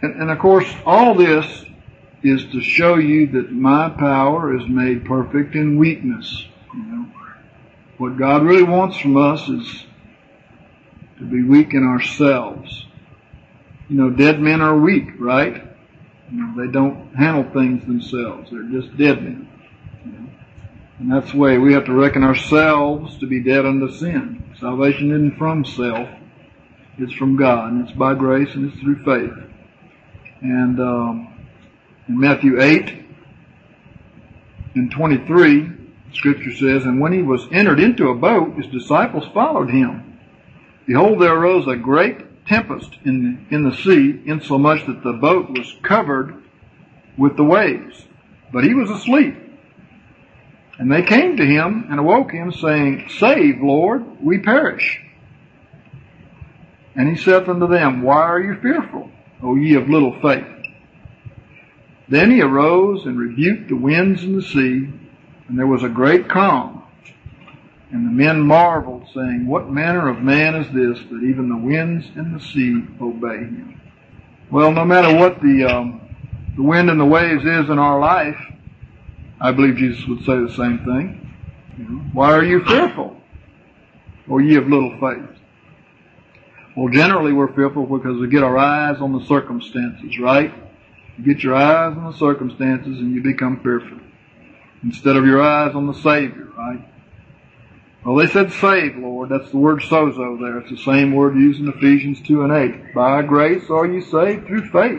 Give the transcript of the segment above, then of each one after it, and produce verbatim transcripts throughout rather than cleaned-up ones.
And, and of course, all this is to show you that my power is made perfect in weakness. You know, what God really wants from us is to be weak in ourselves. You know, dead men are weak, right? You know, they don't handle things themselves. They're just dead men. You know? And that's the way we have to reckon ourselves to be dead unto sin. Salvation isn't from self. It's from God, and it's by grace, and it's through faith. And um, in Matthew eight and twenty-three, Scripture says, and when he was entered into a boat, his disciples followed him. Behold, there arose a great tempest in the, in the sea, insomuch that the boat was covered with the waves. But he was asleep. And they came to him and awoke him, saying, Save, Lord, we perish. And he saith unto them, Why are you fearful, O ye of little faith? Then he arose and rebuked the winds and the sea, and there was a great calm. And the men marveled, saying, What manner of man is this, that even the winds and the sea obey him? Well, no matter what the um, the wind and the waves is in our life, I believe Jesus would say the same thing. You know, why are you fearful, O ye of little faith? Well, generally we're fearful because we get our eyes on the circumstances, right? You get your eyes on the circumstances and you become fearful, instead of your eyes on the Savior, right? Well, they said save, Lord. That's the word sozo there. It's the same word used in Ephesians two and eight. By grace are you saved through faith.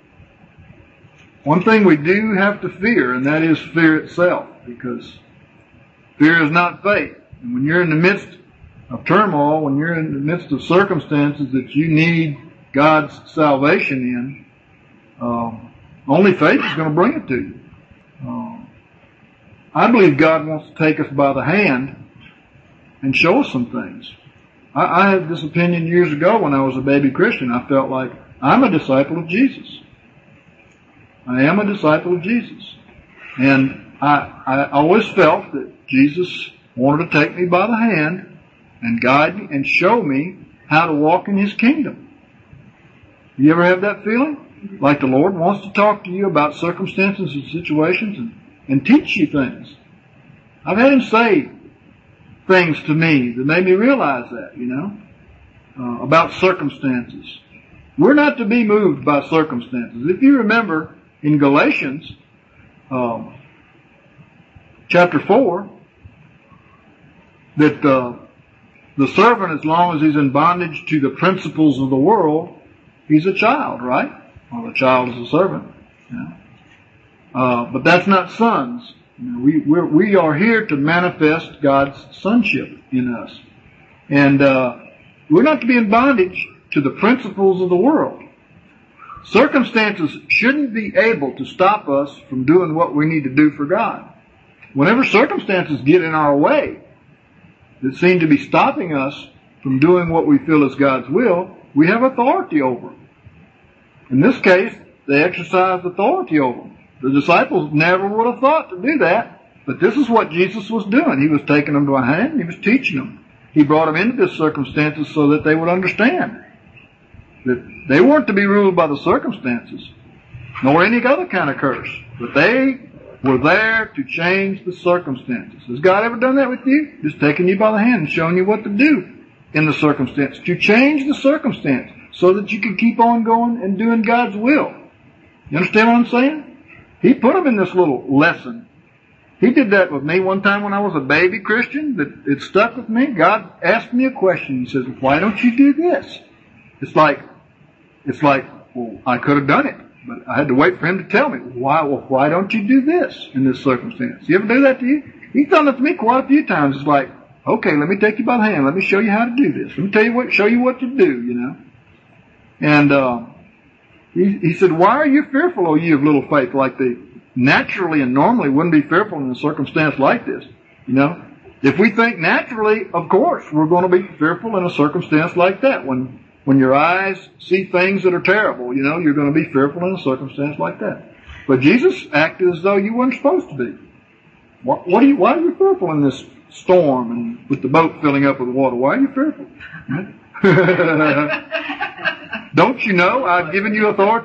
One thing we do have to fear, and that is fear itself, because fear is not faith. And when you're in the midst of turmoil, when you're in the midst of circumstances that you need God's salvation in, uh, only faith is going to bring it to you. Uh, I believe God wants to take us by the hand and show us some things. I, I had this opinion years ago when I was a baby Christian. I felt like I'm a disciple of Jesus. I am a disciple of Jesus. And I, I always felt that Jesus wanted to take me by the hand and guide me and show me how to walk in His kingdom. You ever have that feeling? Like the Lord wants to talk to you about circumstances and situations and, and teach you things. I've had Him say things to me that made me realize that, you know, uh, about circumstances. We're not to be moved by circumstances. If you remember in Galatians um, chapter four, that uh, the servant, as long as he's in bondage to the principles of the world, he's a child, right? Well, the child is a servant. Yeah. Uh, but that's not sons. You know, we we're, we are here to manifest God's sonship in us, and uh, we're not to be in bondage to the principles of the world. Circumstances shouldn't be able to stop us from doing what we need to do for God. Whenever circumstances get in our way that seem to be stopping us from doing what we feel is God's will, we have authority over them. In this case, they exercised authority over them. The disciples never would have thought to do that, but this is what Jesus was doing. He was taking them by hand, and He was teaching them. He brought them into this circumstances so that they would understand that they weren't to be ruled by the circumstances, nor any other kind of curse, but they were there to change the circumstances. Has God ever done that with you? Just taking you by the hand and showing you what to do in the circumstance, to change the circumstance so that you can keep on going and doing God's will. You understand what I'm saying? He put them in this little lesson. He did that with me one time when I was a baby Christian. That it stuck with me. God asked me a question. He says, why don't you do this? It's like, it's like, well, I could have done it, but I had to wait for Him to tell me. Why, well, why don't you do this in this circumstance? You ever do that to you? He's done that to me quite a few times. It's like, okay, let me take you by the hand. Let me show you how to do this. Let me tell you what, show you what to do, you know. And, uh, He, he said, why are you fearful, O ye of little faith? Like they naturally and normally wouldn't be fearful in a circumstance like this. You know, if we think naturally, of course, we're going to be fearful in a circumstance like that. When, when your eyes see things that are terrible, you know, you're going to be fearful in a circumstance like that. But Jesus acted as though you weren't supposed to be. What, what are you, why are you fearful in this storm and with the boat filling up with water? Why are you fearful? Don't you know I've given you authority?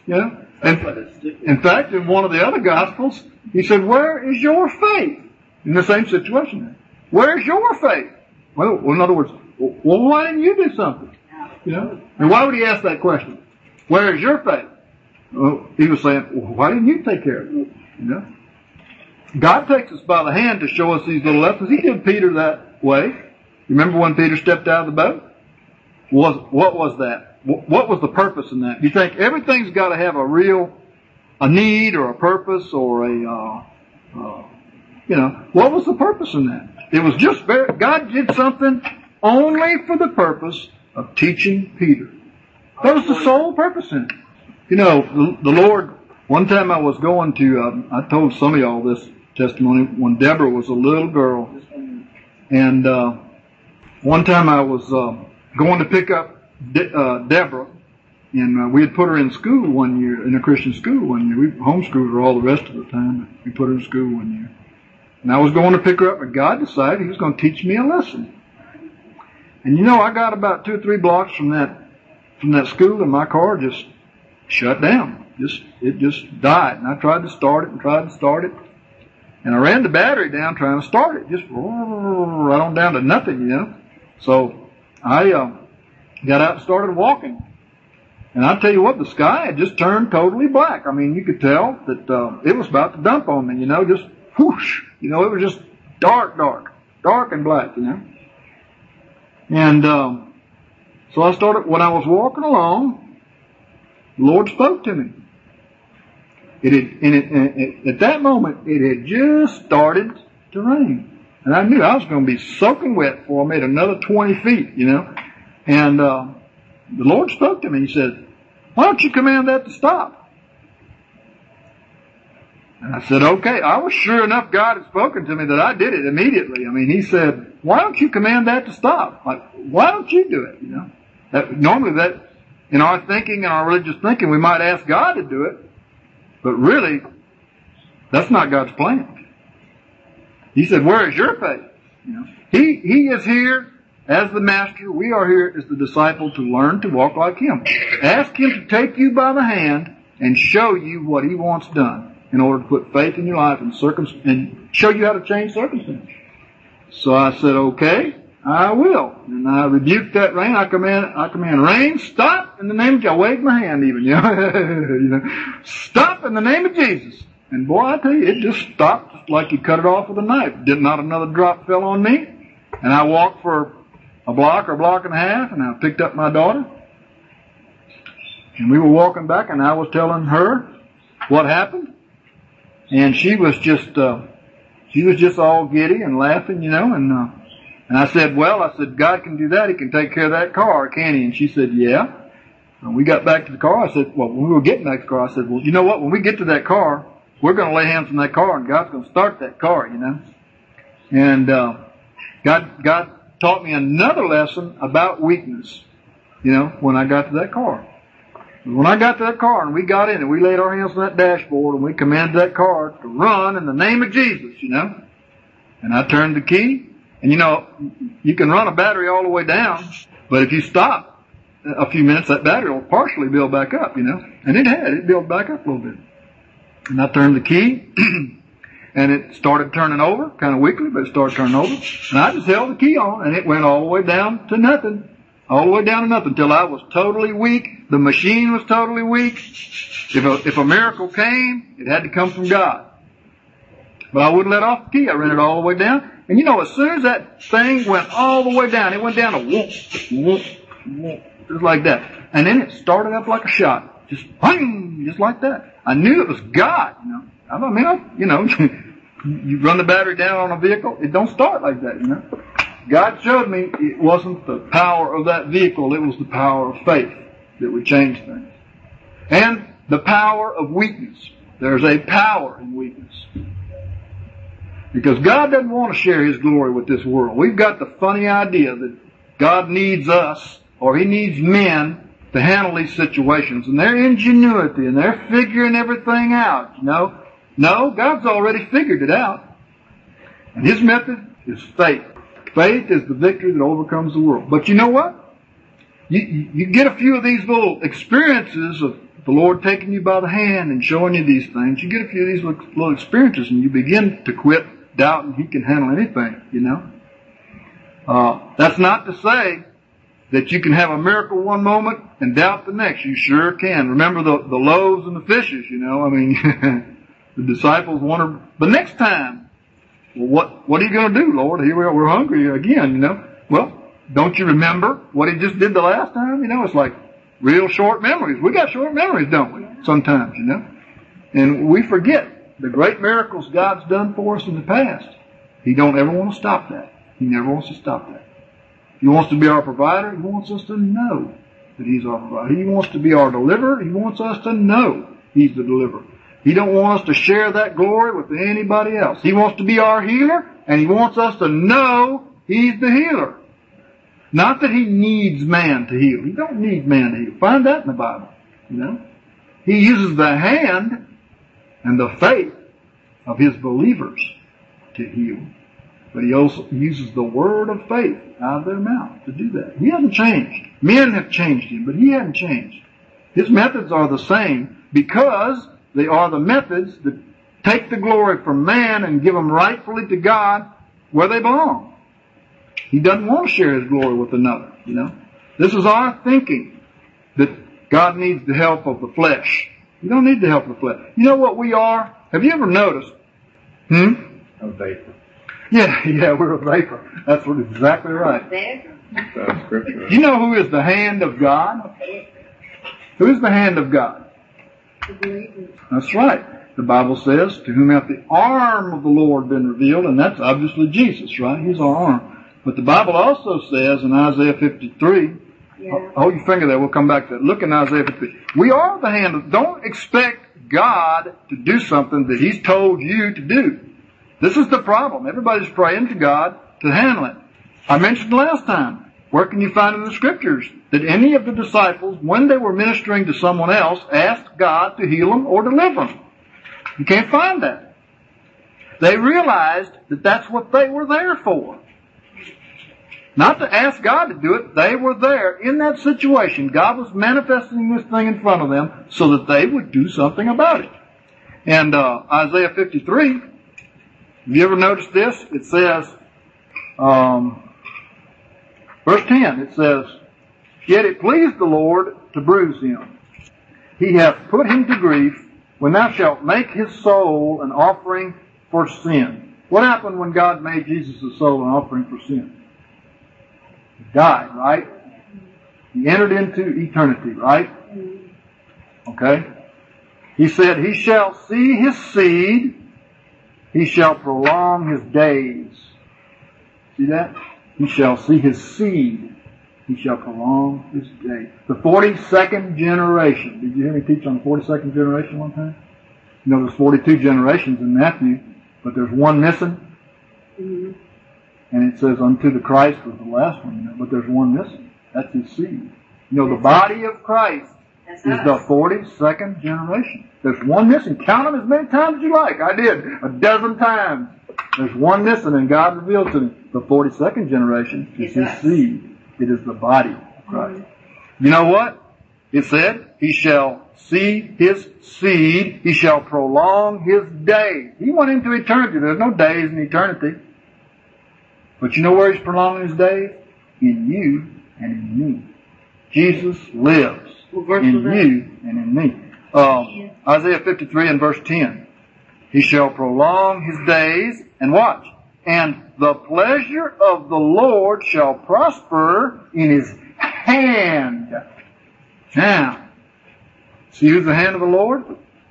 You know? And in fact, in one of the other Gospels, he said, where is your faith? In the same situation. Where's your faith? Well, in other words, well, why didn't you do something? You know? And why would he ask that question? Where is your faith? Well, he was saying, well, why didn't you take care of it? You know? God takes us by the hand to show us these little lessons. He did Peter that way. You remember when Peter stepped out of the boat? Was, what was that? What was the purpose in that? You think everything's got to have a real, a need or a purpose or a, uh, uh, you know, what was the purpose in that? It was just very, God did something only for the purpose of teaching Peter. That was the sole purpose in it. You know, the, the Lord, one time I was going to, um, I told some of y'all this testimony when Deborah was a little girl. And, uh, one time I was, uh, going to pick up De- uh, Deborah, and uh, we had put her in school one year, in a Christian school one year. We homeschooled her all the rest of the time, but we put her in school one year. And I was going to pick her up, but God decided He was going to teach me a lesson. And you know, I got about two or three blocks from that, from that school, and my car just shut down. Just, it just died. And I tried to start it and tried to start it. And I ran the battery down trying to start it, just right on down to nothing, you know. So I, uh, got out and started walking. And I'll tell you what, the sky had just turned totally black. I mean, you could tell that, uh, it was about to dump on me, you know, just whoosh. You know, it was just dark, dark, dark and black, you know. And, um, so I started, when I was walking along, the Lord spoke to me. It had, and, it, and it, at that moment, it had just started to rain. And I knew I was going to be soaking wet before I made another twenty feet, you know. And, uh, the Lord spoke to me. He said, why don't you command that to stop? And I said, okay. I was sure enough God had spoken to me that I did it immediately. I mean, He said, why don't you command that to stop? Like, why don't you do it? You know, that, normally that, in our thinking and our religious thinking, we might ask God to do it. But really, that's not God's plan. He said, where is your faith? You know, He, He is here as the master. We are here as the disciple to learn to walk like Him. Ask Him to take you by the hand and show you what He wants done in order to put faith in your life and circum- and show you how to change circumstances. So I said, okay, I will. And I rebuked that rain. I command, I command rain, stop in the name of Jesus. I waved my hand even, you know, you know, stop in the name of Jesus. And boy, I tell you, it just stopped just like you cut it off with a knife. Did not another drop fell on me. And I walked for a block or a block and a half, and I picked up my daughter. And we were walking back, and I was telling her what happened. And she was just, uh, she was just all giddy and laughing, you know, and, uh, and I said, well, I said, God can do that. He can take care of that car, can He? And she said, yeah. And we got back to the car. I said, well, when we were getting back to the car, I said, well, you know what? When we get to that car, we're going to lay hands on that car, and God's going to start that car, you know. And, uh, God, God taught me another lesson about weakness, you know, when I got to that car. When I got to that car and we got in and we laid our hands on that dashboard and we commanded that car to run in the name of Jesus, you know. And I turned the key, and you know, you can run a battery all the way down, but if you stop a few minutes, that battery will partially build back up, you know. And it had, it built back up a little bit. And I turned the key, and it started turning over, kind of weakly, but it started turning over. And I just held the key on, and it went all the way down to nothing. All the way down to nothing until I was totally weak. The machine was totally weak. If a, if a miracle came, it had to come from God. But I wouldn't let off the key. I ran it all the way down. And you know, as soon as that thing went all the way down, it went down to whoop, whoop, whoop, just like that. And then it started up like a shot. Just, bang, just like that. I knew it was God, you know. I mean, I, you know, you run the battery down on a vehicle, it don't start like that, you know. God showed me it wasn't the power of that vehicle, it was the power of faith that would change things. And the power of weakness. There's a power in weakness. Because God doesn't want to share His glory with this world. We've got the funny idea that God needs us, or He needs men to handle these situations. And their ingenuity, and they're figuring everything out, you know. No, God's already figured it out. And His method is faith. Faith is the victory that overcomes the world. But you know what? You, you, you get a few of these little experiences of the Lord taking you by the hand and showing you these things, you get a few of these little, little experiences and you begin to quit doubting He can handle anything, you know. Uh, that's not to say that you can have a miracle one moment and doubt the next. You sure can. Remember the, the loaves and the fishes, you know. I mean, the disciples wondered, but next time, well, what, what are you going to do, Lord? Here we are, we're hungry again, you know. Well, don't you remember what He just did the last time? You know, it's like real short memories. We got short memories, don't we? Sometimes, you know. And we forget the great miracles God's done for us in the past. He don't ever want to stop that. He never wants to stop that. He wants to be our provider. He wants us to know that He's our provider. He wants to be our deliverer. He wants us to know He's the deliverer. He don't want us to share that glory with anybody else. He wants to be our healer, and He wants us to know He's the healer. Not that He needs man to heal. He don't need man to heal. Find that in the Bible, you know. He uses the hand and the faith of His believers to heal. But He also uses the word of faith out of their mouth to do that. He hasn't changed. Men have changed Him, but He hasn't changed. His methods are the same because they are the methods that take the glory from man and give them rightfully to God where they belong. He doesn't want to share His glory with another, you know. This is our thinking that God needs the help of the flesh. You don't need the help of the flesh. You know what we are? Have you ever noticed? Hmm? A vapor. Yeah, yeah, we're a vapor. That's what exactly right. That's scripture. You know who is the hand of God? Who is the hand of God? That's right. The Bible says, to whom hath the arm of the Lord been revealed, and that's obviously Jesus, right? He's our arm. But the Bible also says in Isaiah fifty-three, yeah. Hold your finger there, we'll come back to that. Look in Isaiah fifty-three. We are the hand of, don't expect God to do something that He's told you to do. This is the problem. Everybody's praying to God to handle it. I mentioned last time, where can you find in the Scriptures that any of the disciples, when they were ministering to someone else, asked God to heal them or deliver them? You can't find that. They realized that that's what they were there for. Not to ask God to do it, they were there in that situation. God was manifesting this thing in front of them so that they would do something about it. And uh, Isaiah fifty-three, have you ever noticed this? It says, um, verse ten, it says, Yet it pleased the Lord to bruise him. He hath put him to grief when thou shalt make his soul an offering for sin. What happened when God made Jesus' soul an offering for sin? He died, right? He entered into eternity, right? Okay? He said, He shall see his seed. He shall prolong his days. See that? He shall see his seed. He shall prolong his days. The forty-second generation. Did you hear me teach on the forty-second generation one time? You know, there's forty-two generations in Matthew, but there's one missing. Mm-hmm. And it says, unto the Christ was the last one, you know, but there's one missing. That's his seed. You know, the body of Christ That's is us. The forty-second generation. There's one missing. Count them as many times as you like. I did. A dozen times. There's one missing, and God revealed to me. The forty-second generation is his seed. It is the body of Christ. Mm-hmm. You know what? It said, He shall see his seed. He shall prolong his days. He went into eternity. There's no days in eternity. But you know where He's prolonging his days? In you and in me. Jesus lives in you and in me. Um, Isaiah fifty-three and verse ten. He shall prolong his days, and watch, and the pleasure of the Lord shall prosper in his hand. Now, see who's the hand of the Lord?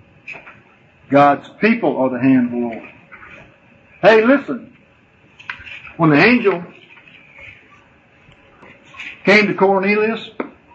God's people are the hand of the Lord. Hey, listen. When the angel came to Cornelius,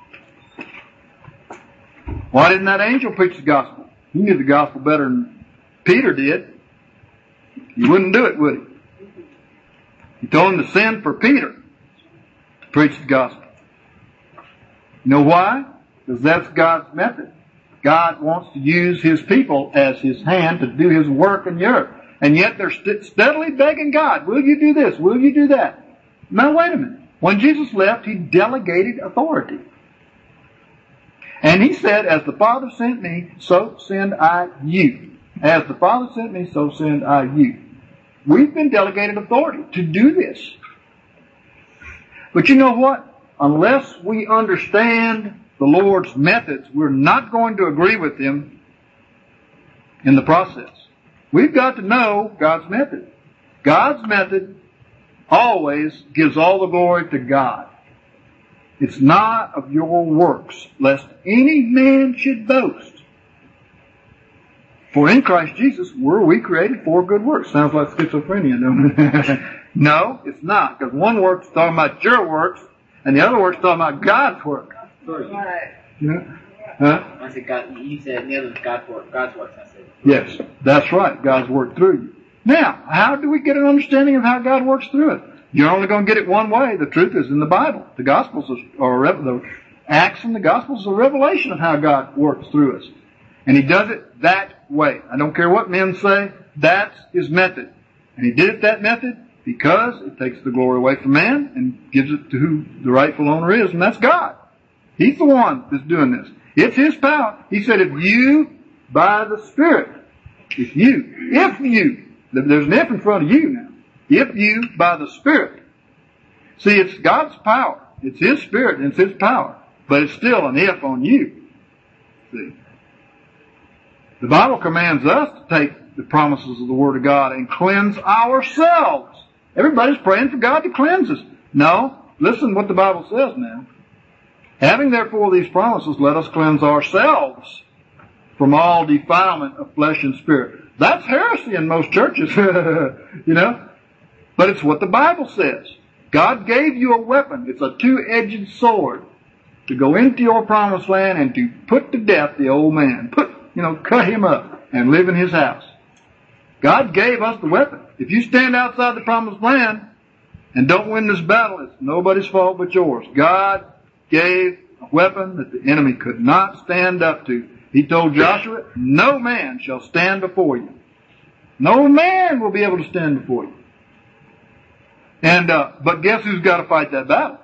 why didn't that angel preach the gospel? He knew the gospel better than Peter did. He wouldn't do it, would he? He told him to send for Peter to preach the gospel. You know why? Because that's God's method. God wants to use His people as His hand to do His work in the earth. And yet they're st- steadily begging God, will you do this? Will you do that? Now wait a minute. When Jesus left, He delegated authority. And he said, as the Father sent me, so send I you. As the Father sent me, so send I you. We've been delegated authority to do this. But you know what? Unless we understand the Lord's methods, we're not going to agree with Him in the process. We've got to know God's method. God's method always gives all the glory to God. It's not of your works, lest any man should boast. For in Christ Jesus were we created for good works. Sounds like schizophrenia, don't it? No, it's not. Because one work's talking about your works, and the other work's talking about God's work. Right. Yeah. Huh? I said God. You said the other was God's work. God's works. I said. Yes, that's right. God's work through you. Now, how do we get an understanding of how God works through it? You're only going to get it one way. The truth is in the Bible. The Gospels are, are the Acts and the Gospels are a revelation of how God works through us. And He does it that way. I don't care what men say. That's His method. And He did it that method because it takes the glory away from man and gives it to who the rightful owner is, and that's God. He's the one that's doing this. It's His power. He said, if you, by the Spirit, if you, if you, there's an if in front of you now. If you, by the Spirit. See, it's God's power. It's His Spirit and it's His power. But it's still an if on you. See? The Bible commands us to take the promises of the Word of God and cleanse ourselves. Everybody's praying for God to cleanse us. No, listen what the Bible says now. Having therefore these promises, let us cleanse ourselves from all defilement of flesh and spirit. That's heresy in most churches, you know. But it's what the Bible says. God gave you a weapon. It's a two-edged sword to go into your promised land and to put to death the old man. Put, you know, cut him up and live in his house. God gave us the weapon. If you stand outside the promised land and don't win this battle, it's nobody's fault but yours. God gave a weapon that the enemy could not stand up to. He told Joshua, no man shall stand before you. No man will be able to stand before you. And, uh, but guess who's got to fight that battle?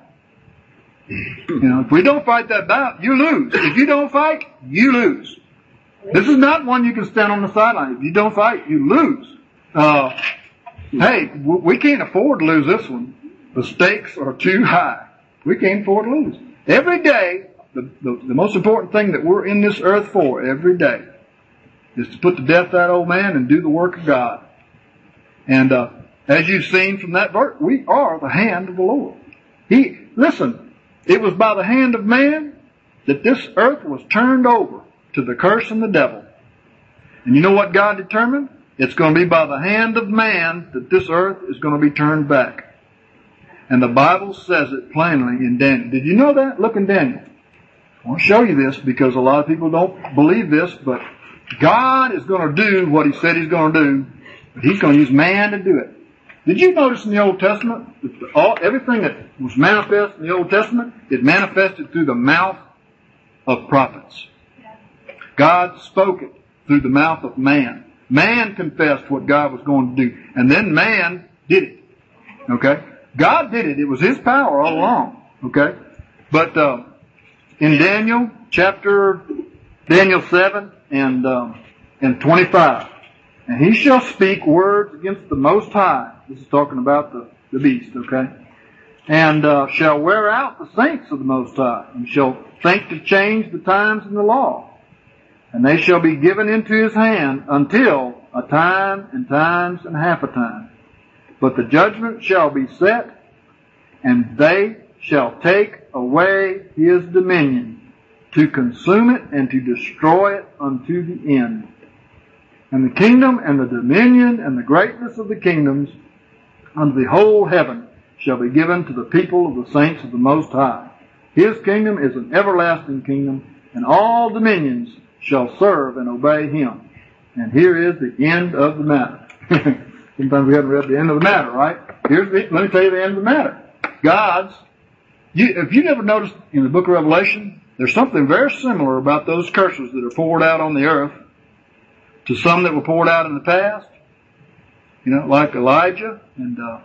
You know, if we don't fight that battle, you lose. If you don't fight, you lose. This is not one you can stand on the sideline. If you don't fight, you lose. Uh, hey, we can't afford to lose this one. The stakes are too high. We can't afford to lose. Every day, the, the, the most important thing that we're in this earth for every day is to put to death that old man and do the work of God. And, uh, as you've seen from that verse, we are the hand of the Lord. He, listen, it was by the hand of man that this earth was turned over to the curse and the devil. And you know what God determined? It's going to be by the hand of man that this earth is going to be turned back. And the Bible says it plainly in Daniel. Did you know that? Look in Daniel. I want to show you this because a lot of people don't believe this, but God is going to do what He said He's going to do, but He's going to use man to do it. Did you notice in the Old Testament that all, everything that was manifest in the Old Testament is manifested through the mouth of prophets? God spoke it through the mouth of man. Man confessed what God was going to do, and then man did it. Okay? God did it. It was His power all along. Okay? But uh, in Daniel chapter Daniel seven and um, and twenty-five, and he shall speak words against the Most High. This is talking about the, the beast, okay? And uh, shall wear out the saints of the Most High, and shall think to change the times and the law. And they shall be given into his hand until a time and times and half a time. But the judgment shall be set, and they shall take away his dominion, to consume it and to destroy it unto the end. And the kingdom and the dominion and the greatness of the kingdoms unto the whole heaven shall be given to the people of the saints of the Most High. His kingdom is an everlasting kingdom, and all dominions shall serve and obey him. And here is the end of the matter. Sometimes we haven't read the end of the matter, right? Here's the, let me tell you the end of the matter. God's, you, if you never noticed in the book of Revelation, there's something very similar about those curses that are poured out on the earth to some that were poured out in the past. You know, like Elijah and uh,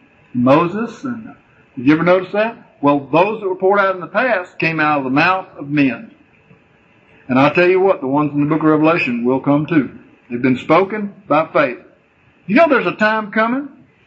Moses. And uh, did you ever notice that? Well, those that were poured out in the past came out of the mouth of men. And I'll tell you what, the ones in the book of Revelation will come too. They've been spoken by faith. You know there's a time coming.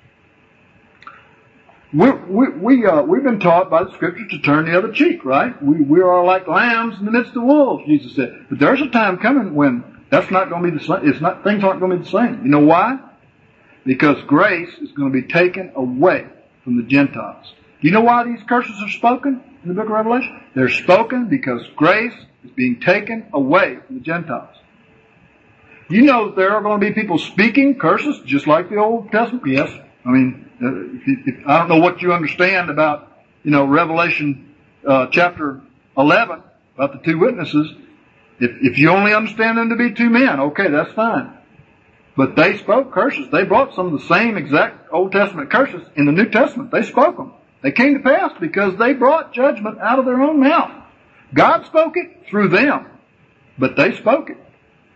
We, we, we, uh, we've been taught by the Scripture to turn the other cheek, right? We, we are like lambs in the midst of wolves, Jesus said. But there's a time coming when that's not going to be the same. It's not, things aren't going to be the same. You know why? Because grace is going to be taken away from the Gentiles. Do you know why these curses are spoken in the book of Revelation? They're spoken because grace is being taken away from the Gentiles. You know that there are going to be people speaking curses just like the Old Testament? Yes. I mean, if you, if, I don't know what you understand about, you know, Revelation uh, chapter eleven, about the two witnesses. If, if you only understand them to be two men, okay, that's fine. But they spoke curses. They brought some of the same exact Old Testament curses in the New Testament. They spoke them. They came to pass because they brought judgment out of their own mouth. God spoke it through them, but they spoke it.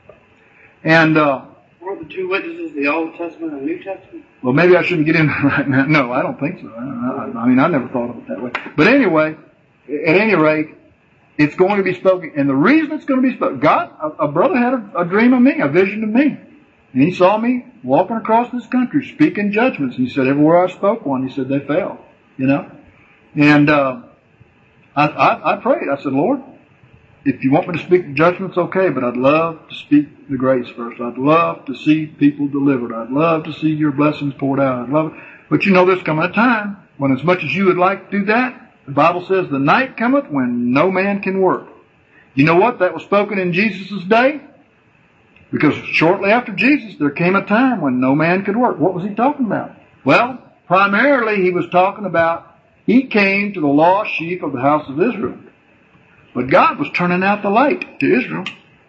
And, uh, Were the two witnesses the Old Testament and New Testament? well, maybe I shouldn't get into it right now. No, I don't think so. I, I, I mean, I never thought of it that way. But anyway, at any rate, it's going to be spoken. And the reason it's going to be spoken, God, a, a brother had a, a dream of me, a vision of me. And he saw me walking across this country speaking judgments. And he said, everywhere I spoke one, he said, they fell. You know? And, uh, I, I, I prayed. I said, Lord, if you want me to speak judgments, okay, but I'd love to speak the grace first. I'd love to see people delivered. I'd love to see your blessings poured out. I'd love it. But you know, there's coming a time when as much as you would like to do that, the Bible says the night cometh when no man can work. You know what? That was spoken in Jesus' day. Because shortly after Jesus, there came a time when no man could work. What was he talking about? Well, primarily he was talking about he came to the lost sheep of the house of Israel. But God was turning out the light to Israel.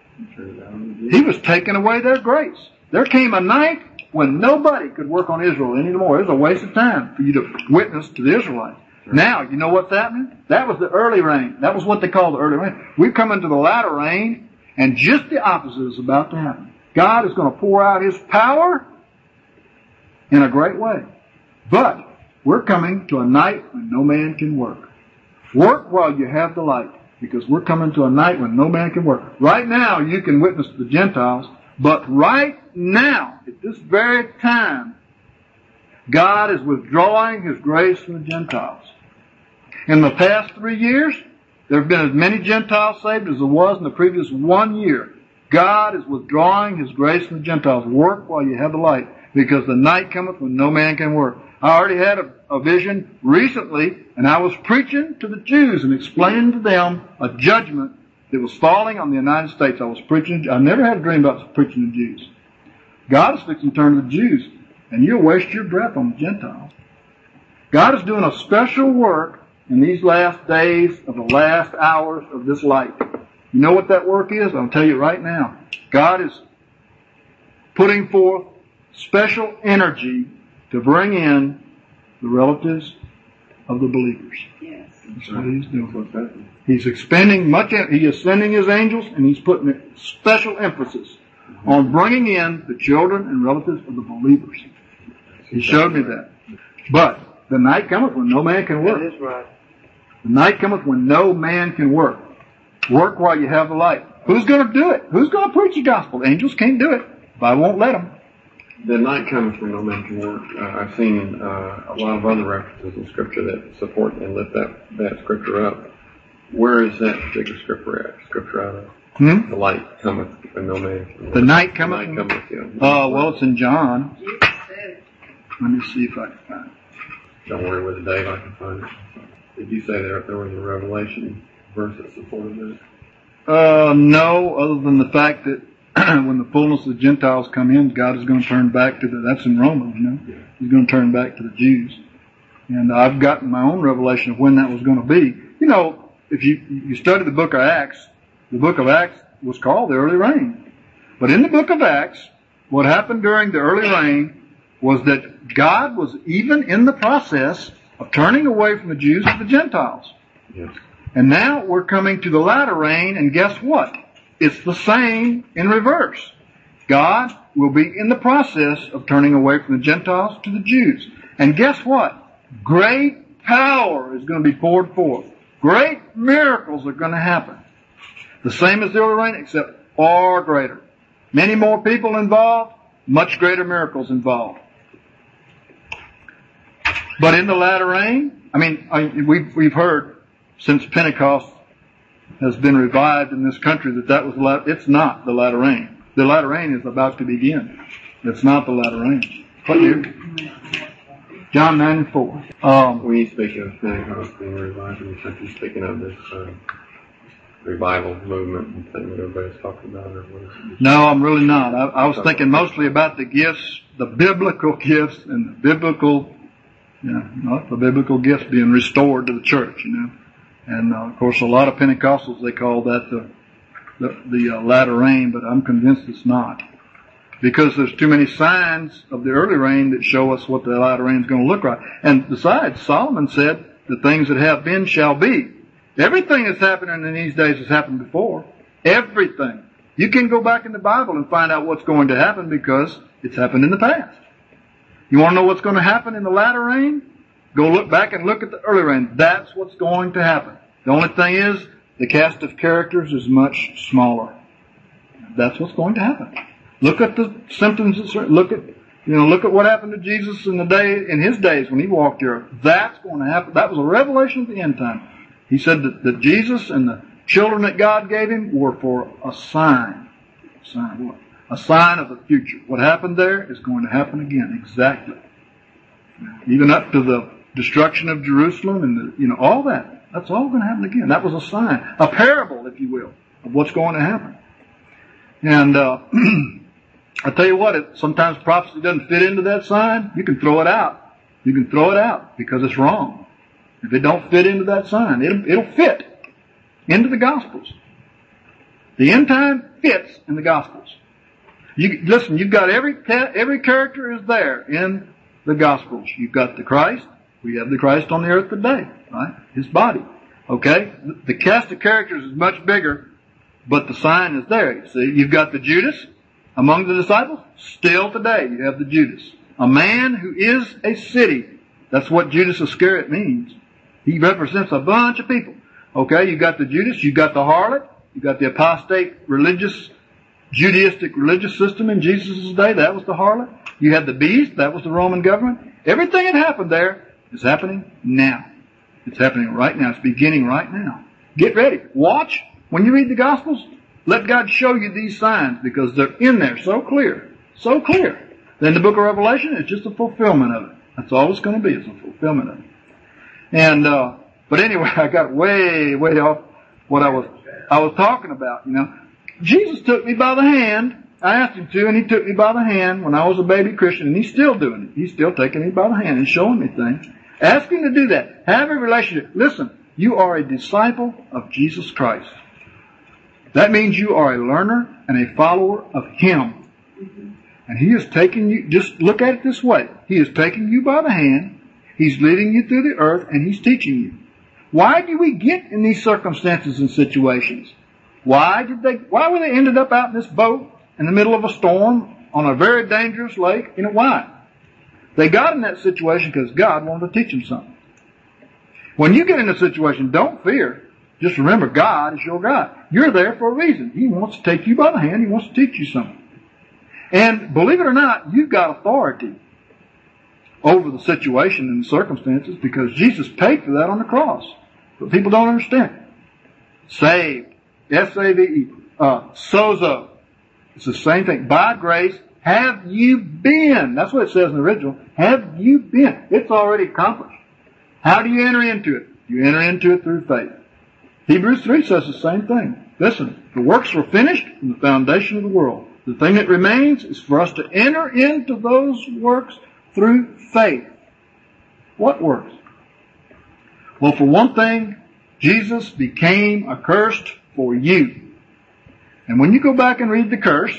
He was taking away their grace. There came a night when nobody could work on Israel anymore. It was a waste of time for you to witness to the Israelites. Now, you know what's happening? That was the early rain. That was what they called the early rain. We've come into the latter rain, and just the opposite is about to happen. God is going to pour out His power in a great way. But we're coming to a night when no man can work. Work while you have the light, because we're coming to a night when no man can work. Right now, you can witness to the Gentiles, but right now, at this very time, God is withdrawing His grace from the Gentiles. In the past three years, there have been as many Gentiles saved as there was in the previous one year. God is withdrawing His grace from the Gentiles. Work while you have the light, because the night cometh when no man can work. I already had a, a vision recently, and I was preaching to the Jews and explaining to them a judgment that was falling on the United States. I was preaching. I never had a dream about preaching to Jews. God is fixing to turn to the Jews, and you'll waste your breath on the Gentiles. God is doing a special work in these last days of the last hours of this light. You know what that work is? I'll tell you right now. God is putting forth special energy to bring in the relatives of the believers. Yes. That's what He's doing. He's expending much, He is sending His angels, and He's putting special emphasis on bringing in the children and relatives of the believers. He showed me that. But the night cometh when no man can work. That is right. The night cometh when no man can work. Work while you have the light. Who's going to do it? Who's going to preach the gospel? Angels can't do it. I won't let them. The night cometh when no man can work. Uh, I've seen uh, a lot of other references in Scripture that support and lift that, that Scripture up. Where is that particular Scripture at? Scripture out of? Hmm? The light cometh when no man can work. The night cometh? The night cometh, yeah. Uh, well, it's in John. Jesus said, Let me see if I can find it. Don't worry with the date, I can find it. Did you say there, there was a Revelation verse that supported that? Uh, no, other than the fact that when the fullness of the Gentiles come in, God is going to turn back to the, that's in Romans, you know. Yeah. He's going to turn back to the Jews. And I've gotten my own revelation of when that was going to be. You know, if you, you study the book of Acts, the book of Acts was called the early rain. But in the book of Acts, what happened during the early rain was that God was even in the process of turning away from the Jews to the Gentiles. Yes. And now we're coming to the latter rain, and guess what? It's the same in reverse. God will be in the process of turning away from the Gentiles to the Jews. And guess what? Great power is going to be poured forth. Great miracles are going to happen. The same as the early rain, except far greater. Many more people involved, much greater miracles involved. But in the latter rain, I mean, I, we've, we've heard since Pentecost has been revived in this country that that was the latter, it's not the latter rain. The latter rain is about to begin. It's not the latter rain. What year? John nine and four. Um, when you speak of Pentecost being revived in the country, speaking of this uh, revival movement and thing that everybody's talking about, or what is it? No, I'm really not. I, I was thinking mostly about the gifts, the biblical gifts, and the biblical, you know, not the biblical gifts being restored to the church, you know. And uh, of course, a lot of Pentecostals, they call that the the, the uh, latter rain, but I'm convinced it's not, because there's too many signs of the early rain that show us what the latter rain is going to look like. And besides, Solomon said, "The things that have been shall be." Everything that's happening in these days has happened before. Everything. You can go back in the Bible and find out what's going to happen because it's happened in the past. You want to know what's going to happen in the latter rain? Go look back and look at the early rain. That's what's going to happen. The only thing is, the cast of characters is much smaller. That's what's going to happen. Look at the symptoms. Look at, you know, look at what happened to Jesus in the day, in his days when he walked the earth. That's going to happen. That was a revelation of the end time. He said that, that Jesus and the children that God gave him were for a sign. A sign what? A sign of the future. What happened there is going to happen again. Exactly. Even up to the destruction of Jerusalem and the, you know, all that. That's all going to happen again. That was a sign. A parable, if you will, of what's going to happen. And, uh, I tell you what, if sometimes prophecy doesn't fit into that sign, you can throw it out. You can throw it out because it's wrong. If it don't fit into that sign, it'll, it'll fit into the Gospels. The end time fits in the Gospels. You, listen, you've got every, every character is there in the Gospels. You've got the Christ. We have the Christ on the earth today, right? His body. Okay? The cast of characters is much bigger, but the sign is there. You see, you've got the Judas among the disciples. Still today, you have the Judas. A man who is a city. That's what Judas Iscariot means. He represents a bunch of people. Okay, you got the Judas, you got the harlot, you got the apostate religious, Judaistic religious system in Jesus' day. That was the harlot. You had the beast. That was the Roman government. Everything that happened there is happening now. It's happening right now. It's beginning right now. Get ready. Watch. When you read the Gospels, let God show you these signs because they're in there so clear. So clear. Then the book of Revelation is just a fulfillment of it. That's all it's going to be. It's a fulfillment of it. And, uh, but anyway, I got way, way off what I was, I was talking about, you know. Jesus took me by the hand. I asked him to, and he took me by the hand when I was a baby Christian, and he's still doing it. He's still taking me by the hand and showing me things. Ask him to do that. Have a relationship. Listen, you are a disciple of Jesus Christ. That means you are a learner and a follower of him. And he is taking you, just look at it this way. He is taking you by the hand. He's leading you through the earth, and he's teaching you. Why do we get in these circumstances and situations? Why did they, why were they ended up out in this boat in the middle of a storm on a very dangerous lake? You know why? They got in that situation because God wanted to teach them something. When you get in a situation, don't fear. Just remember, God is your God. You're there for a reason. He wants to take you by the hand. He wants to teach you something. And believe it or not, you've got authority over the situation and the circumstances because Jesus paid for that on the cross. But people don't understand. Saved. S A V E. Uh, sozo. It's the same thing. By grace have you been. That's what it says in the original. Have you been. It's already accomplished. How do you enter into it? You enter into it through faith. Hebrews three says the same thing. Listen, the works were finished from the foundation of the world. The thing that remains is for us to enter into those works through faith. What works? Well, for one thing, Jesus became accursed for you. And when you go back and read the curse,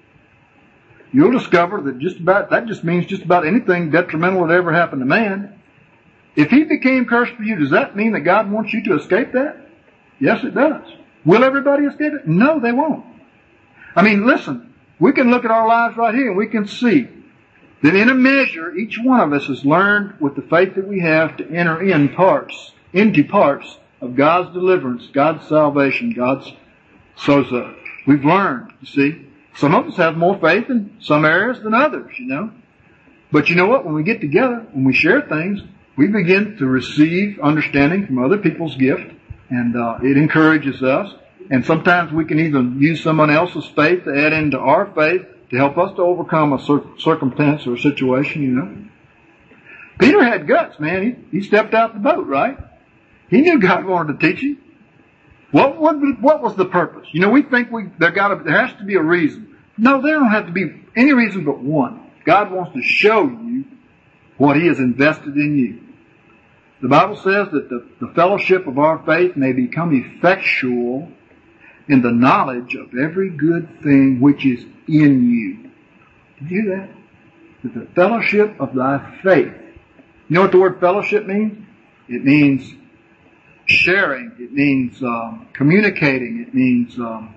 you'll discover that just about, that just means just about anything detrimental that ever happened to man. If he became cursed for you, does that mean that God wants you to escape that? Yes, it does. Will everybody escape it? No, they won't. I mean, listen, we can look at our lives right here and we can see that in a measure, each one of us has learned with the faith that we have to enter in parts, into parts of God's deliverance, God's salvation, God's So, so we've learned, you see. Some of us have more faith in some areas than others, you know. But you know what? When we get together, when we share things, we begin to receive understanding from other people's gift, and uh, it encourages us. And sometimes we can even use someone else's faith to add into our faith to help us to overcome a cir- circumstance or a situation, you know. Peter had guts, man. He, he stepped out the boat, right? He knew God wanted to teach him. What, what, what was the purpose? You know, we think we there got to, there has to be a reason. No, there don't have to be any reason but one. God wants to show you what He has invested in you. The Bible says that the, the fellowship of our faith may become effectual in the knowledge of every good thing which is in you. Did you hear that? That the fellowship of thy faith. You know what the word fellowship means? It means sharing. It means um, communicating. It means um,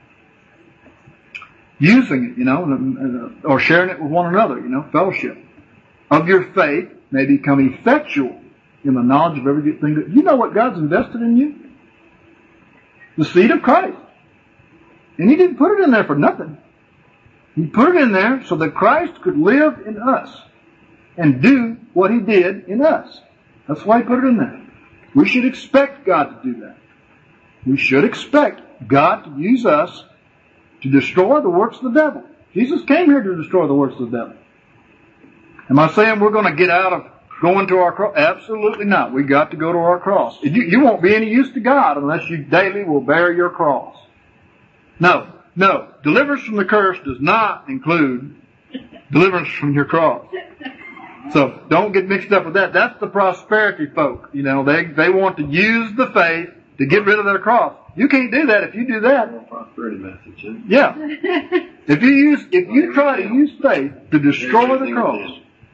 using it, you know, or sharing it with one another, you know, fellowship. Of your faith may become effectual in the knowledge of every good thing. That, you know what God's invested in you? The seed of Christ. And He didn't put it in there for nothing. He put it in there so that Christ could live in us and do what He did in us. That's why He put it in there. We should expect God to do that. We should expect God to use us to destroy the works of the devil. Jesus came here to destroy the works of the devil. Am I saying we're going to get out of going to our cross? Absolutely not. We got to go to our cross. You, you won't be any use to God unless you daily will bear your cross. No, no. Deliverance from the curse does not include deliverance from your cross. So don't get mixed up with that. That's the prosperity folk. You know, they, they want to use the faith to get rid of their cross. You can't do that if you do that. Prosperity message. Huh? Yeah. If you use, if you try to use faith to destroy the cross,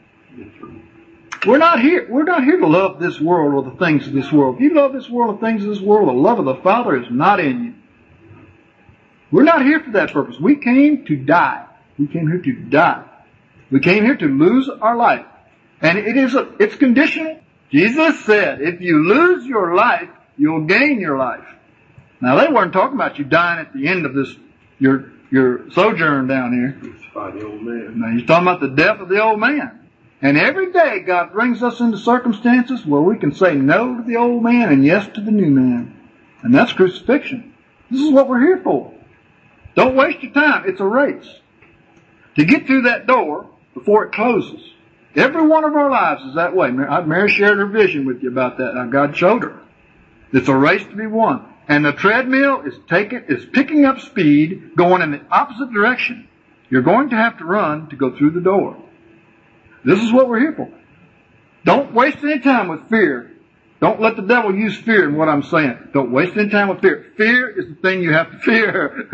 we're not here, we're not here to love this world or the things of this world. If you love this world or things of this world, the love of the Father is not in you. We're not here for that purpose. We came to die. We came here to die. We came here to lose our life. And it is a, it's conditional. Jesus said, if you lose your life, you'll gain your life. Now they weren't talking about you dying at the end of this, your, your sojourn down here. Crucify the old man. Now he's talking about the death of the old man. And every day God brings us into circumstances where we can say no to the old man and yes to the new man. And that's crucifixion. This is what we're here for. Don't waste your time. It's a race. To get through that door before it closes. Every one of our lives is that way. Mary shared her vision with you about that. Now God showed her. It's a race to be won. And the treadmill is taking, is picking up speed, going in the opposite direction. You're going to have to run to go through the door. This is what we're here for. Don't waste any time with fear. Don't let the devil use fear in what I'm saying. Don't waste any time with fear. Fear is the thing you have to fear.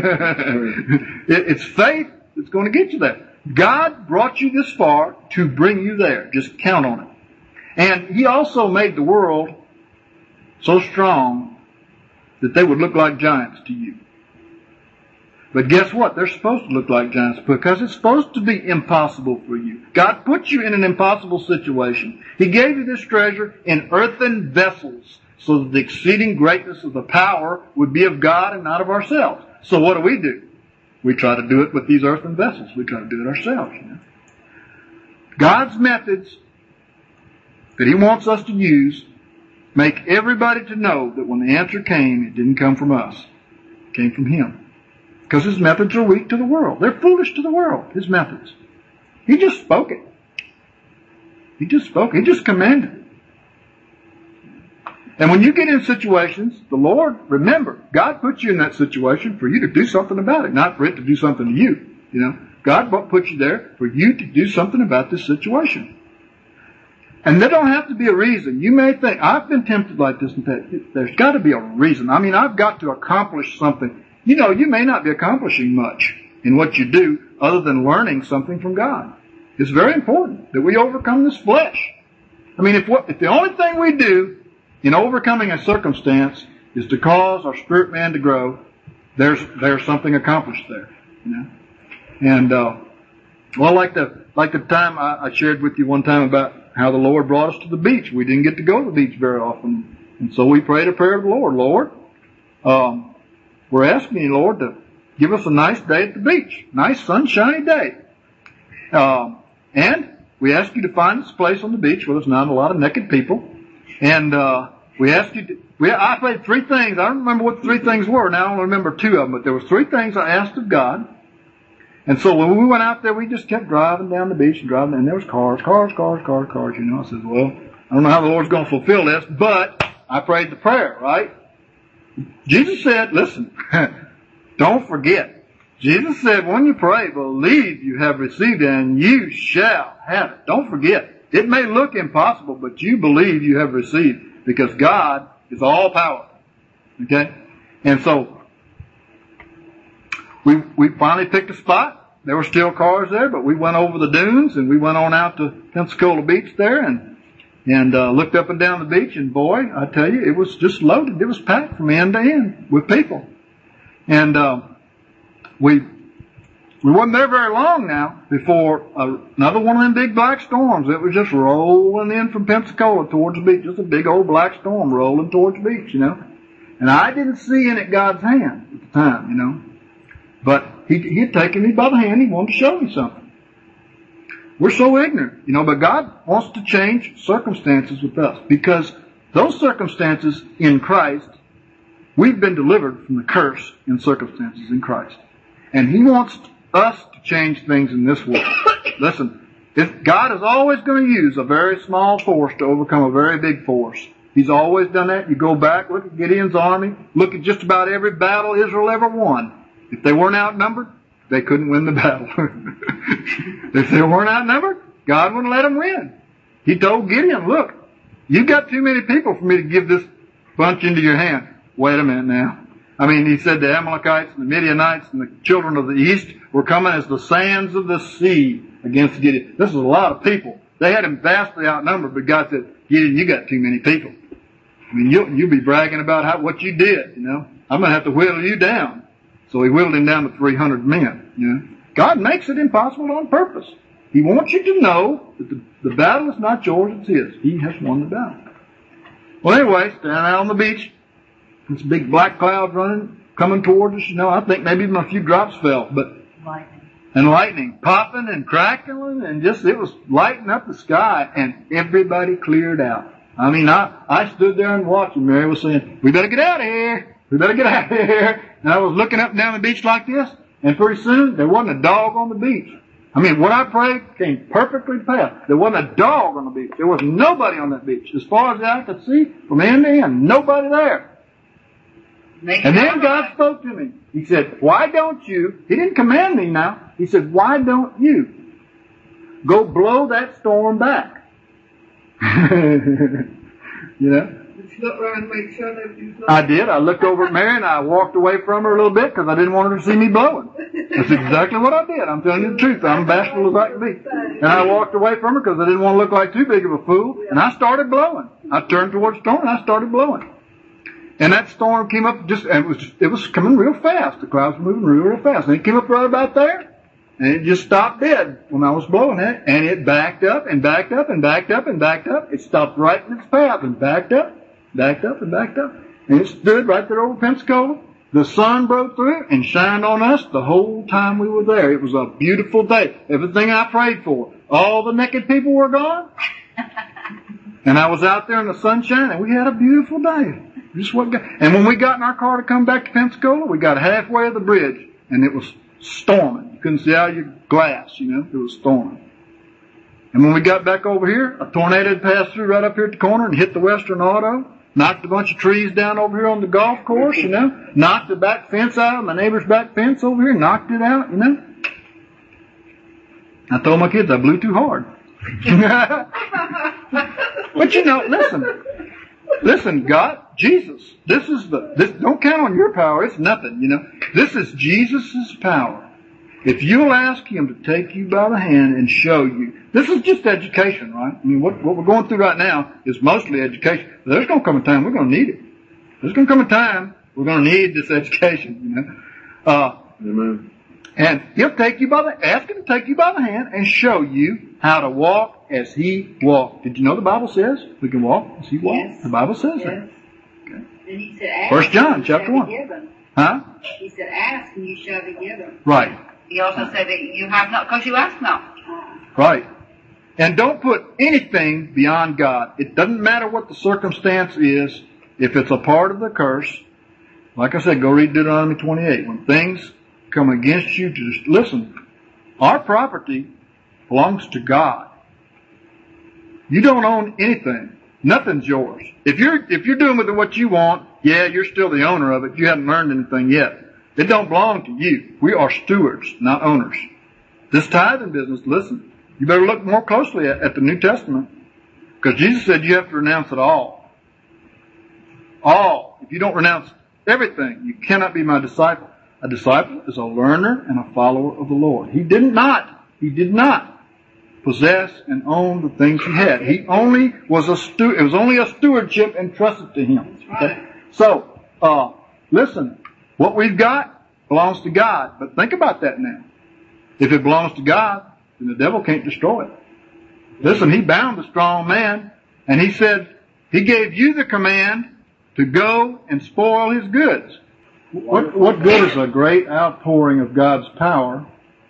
It's faith that's going to get you there. God brought you this far to bring you there. Just count on it. And He also made the world so strong that they would look like giants to you. But guess what? They're supposed to look like giants because it's supposed to be impossible for you. God put you in an impossible situation. He gave you this treasure in earthen vessels so that the exceeding greatness of the power would be of God and not of ourselves. So what do we do? We try to do it with these earthen vessels. We try to do it ourselves, you know. God's methods that He wants us to use make everybody to know that when the answer came, it didn't come from us. It came from Him. Because His methods are weak to the world. They're foolish to the world, His methods. He just spoke it. He just spoke it. He just commanded it. And when you get in situations, the Lord, remember, God put you in that situation for you to do something about it, not for it to do something to you. You know, God put you there for you to do something about this situation. And there don't have to be a reason. You may think, I've been tempted like this and that. There's got to be a reason. I mean, I've got to accomplish something. You know, you may not be accomplishing much in what you do other than learning something from God. It's very important that we overcome this flesh. I mean, if what, if the only thing we do in overcoming a circumstance is to cause our spirit man to grow, there's there's something accomplished there. You know? And uh well, like the like the time I, I shared with you one time about how the Lord brought us to the beach. We didn't get to go to the beach very often. And so we prayed a prayer of the Lord. Lord, um, we're asking you, Lord, to give us a nice day at the beach. Nice sunshiny day. Um, and we ask you to find us a place on the beach where there's not a lot of naked people. And, uh, we asked you to, we, I prayed three things. I don't remember what the three things were. Now I don't remember two of them, but there were three things I asked of God. And so when we went out there, we just kept driving down the beach and driving, and there was cars, cars, cars, cars, cars, you know. I said, well, I don't know how the Lord's going to fulfill this, but I prayed the prayer, right? Jesus said, listen, don't forget. Jesus said, when you pray, believe you have received it and you shall have it. Don't forget. It may look impossible, but you believe you have received because God is all powerful. Okay? And so, we, we finally picked a spot. There were still cars there, but we went over the dunes and we went on out to Pensacola Beach there and, and, uh, looked up and down the beach, and boy, I tell you, it was just loaded. It was packed from end to end with people. And, uh, we, we wasn't there very long now before uh, another one of them big black storms. It was just rolling in from Pensacola towards the beach. Just a big old black storm rolling towards the beach, you know. And I didn't see in it God's hand at the time, you know. But he, he had taken me by the hand. He wanted to show me something. We're so ignorant, you know, but God wants to change circumstances with us because those circumstances in Christ, we've been delivered from the curse in circumstances in Christ. And He wants us to change things in this world. Listen, if God is always going to use a very small force to overcome a very big force. He's always done that. You go back, look at Gideon's army, look at just about every battle Israel ever won. If they weren't outnumbered, they couldn't win the battle. If they weren't outnumbered, God wouldn't let them win. He told Gideon, look, you've got too many people for me to give this bunch into your hand. Wait a minute now. I mean, he said the Amalekites and the Midianites and the children of the east were coming as the sands of the sea against Gideon. This is a lot of people. They had him vastly outnumbered, but God said, Gideon, you got too many people. I mean, you'll, you'll be bragging about how, what you did, you know. I'm going to have to whittle you down. So he whittled him down to three hundred men, you know. God makes it impossible on purpose. He wants you to know that the, the battle is not yours, it's His. He has won the battle. Well, anyway, standing out on the beach, this big black cloud running, coming towards us, you know. I think maybe even a few drops fell, but Lightning. and lightning popping and crackling, and just it was lighting up the sky, and everybody cleared out. I mean, I I stood there and watched, and Mary was saying, "We better get out of here. We better get out of here." And I was looking up and down the beach like this, and pretty soon there wasn't a dog on the beach. I mean, what I prayed came perfectly passed. There wasn't a dog on the beach. There was nobody on that beach. As far as I could see, from end to end, nobody there. And then God spoke to me. He said, why don't you, He didn't command me now, He said, why don't you go blow that storm back? You know? Did you look around and make sure that you I did. I looked over at Mary and I walked away from her a little bit because I didn't want her to see me blowing. That's exactly what I did. I'm telling you the truth. I'm bashful as I can be. And I walked away from her because I didn't want to look like too big of a fool. And I started blowing. I turned towards the storm and I started blowing. And that storm came up just, and it was, it was coming real fast. The clouds were moving real, real fast. And it came up right about there. And it just stopped dead when I was blowing it. And it backed up and backed up and backed up and backed up. It stopped right in its path and backed up, backed up and backed up. And it stood right there over Pensacola. The sun broke through and shined on us the whole time we were there. It was a beautiful day. Everything I prayed for. All the naked people were gone. And I was out there in the sunshine and we had a beautiful day. Just what God, and when we got in our car to come back to Pensacola, we got halfway to the bridge and it was storming. You couldn't see out of your glass, you know, it was storming. And when we got back over here, a tornado had passed through right up here at the corner and hit the Western Auto, knocked a bunch of trees down over here on the golf course, you know, knocked the back fence out of my neighbor's back fence over here, knocked it out, you know. I told my kids I blew too hard. But you know, listen. Listen, God, Jesus, this is the, this, don't count on your power, it's nothing, you know. This is Jesus' power. If you'll ask Him to take you by the hand and show you, this is just education, right? I mean, what, what we're going through right now is mostly education. But there's going to come a time we're going to need it. There's going to come a time we're going to need this education, you know. Uh, Amen. And He'll take you by the, ask Him to take you by the hand and show you how to walk as He walked. Did you know the Bible says we can walk as He walked? Yes. The Bible says Yes. that. And He said, First John chapter shall one. be given. Huh? He said, ask and you shall be given. Right. He also said that you have not because you ask not. Right. And don't put anything beyond God. It doesn't matter what the circumstance is. If it's a part of the curse, like I said, go read Deuteronomy twenty-eight. When things come against you, just listen. Our property belongs to God. You don't own anything. Nothing's yours. If you're, if you're doing with it what you want, yeah, you're still the owner of it. You haven't earned anything yet. It don't belong to you. We are stewards, not owners. This tithing business, listen, you better look more closely at, at the New Testament. Because Jesus said you have to renounce it all. All. If you don't renounce everything, you cannot be my disciple. A disciple is a learner and a follower of the Lord. He did not, he did not possess and own the things he had. He only was a stu- it was only a stewardship entrusted to him. Okay? So, uh, listen, what we've got belongs to God. But think about that now. If it belongs to God, then the devil can't destroy it. Listen, he bound the strong man, and he said, he gave you the command to go and spoil his goods. What, what good is a great outpouring of God's power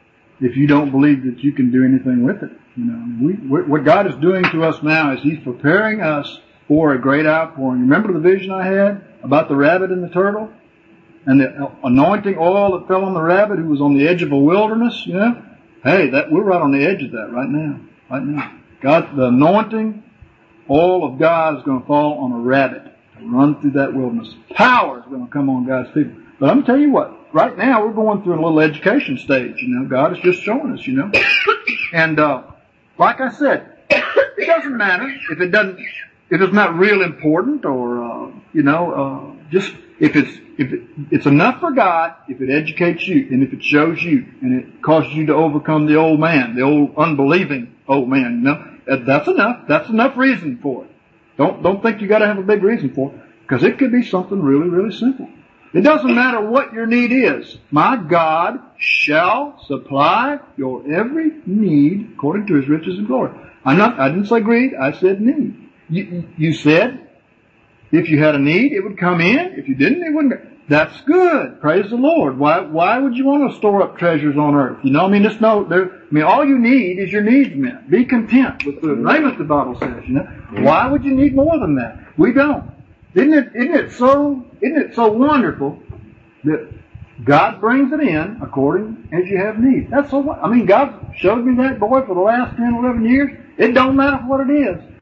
if you don't believe that you can do anything with it? You know, we, what God is doing to us now is He's preparing us for a great outpouring. Remember the vision I had about the rabbit and the turtle? And the anointing oil that fell on the rabbit who was on the edge of a wilderness, you know? Hey, that, we're right on the edge of that right now. Right now. God, the anointing oil of God is going to fall on a rabbit to run through that wilderness. Power is going to come on God's people. But I'm telling you what, right now we're going through a little education stage, you know. God is just showing us, you know. And, uh, like I said, it doesn't matter if it doesn't, if it's not real important or, uh, you know, uh, just, if it's, if it, it's enough for God, if it educates you and if it shows you and it causes you to overcome the old man, the old unbelieving old man, you know, that, that's enough. That's enough reason for it. Don't, don't think you gotta have a big reason for it, because it could be something really, really simple. It doesn't matter what your need is. My God shall supply your every need according to His riches and glory. I'm not, I didn't say greed, I said need. You, you said if you had a need, it would come in. If you didn't, it wouldn't. That's good. Praise the Lord. Why, why would you want to store up treasures on earth? You know, I mean, just know, there, I mean, all you need is your needs met. Be content with the raiment, the Bible says, you know. Why would you need more than that? We don't. Isn't it, isn't it so, isn't it so wonderful that God brings it in according as you have need? That's so, I mean, God showed me that, boy, for the last ten, eleven years. It don't matter what it is.